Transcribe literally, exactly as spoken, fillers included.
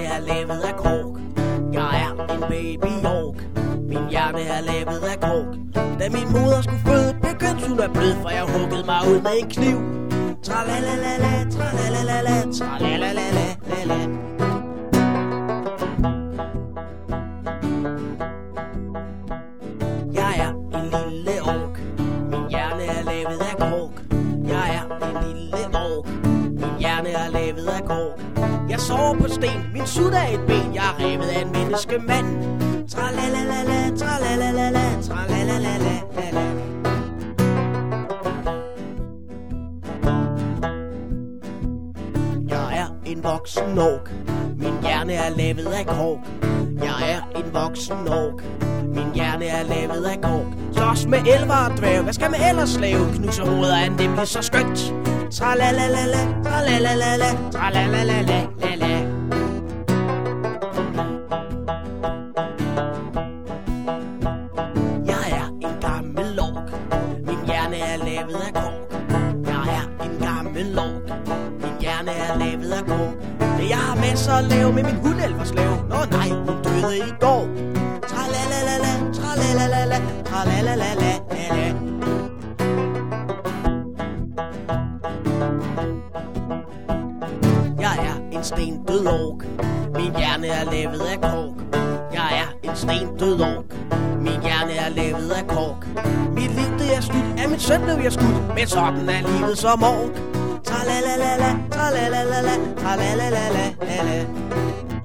er lavet af kork. Jeg er en baby York. Min hjerne er lavet af kork. Da min moder skulle føde, begyndte hun at bløde, for jeg huggede mig ud med en kniv. Tralalalala, tralalalala, tralalalala. Jeg er en lille ork. Min hjerne er lavet af kork. Jeg er en lille ork. Min hjerne er lavet af kork. Jeg sover på sten, min sut er et ben. Jeg er revet af en menneskemand. Tralalalala, tralalalala, tralalalala. Jeg er en voksen ork. Min hjerne er lavet af kork. Jeg er en voksen ork. Min hjerne er lavet af kork. Slås med elver og dværg. Hvad skal man ellers lave? Knuser hovedet er nemlig så skønt. Tralalalala, tralalalala, tralalalala. Jeg er en gammel ork. Min hjerne er lavet af kork. Jeg er en gammel ork. Min hjerne er lavet af kork. Jeg har masser at lave med min hundelverslave. Nå nej, hun døde i går. Tralalalala, tralalalala, tralalalala. Jeg er en stendød ork. Min hjerne er lavet af kork. Jeg er en stendød ork. Min hjerne er lavet af kork. Mit liv det er slut. Af min søn blev jeg skudt. Men sådan er livet som ork. Tralalalala, tralalalala, tralalalala.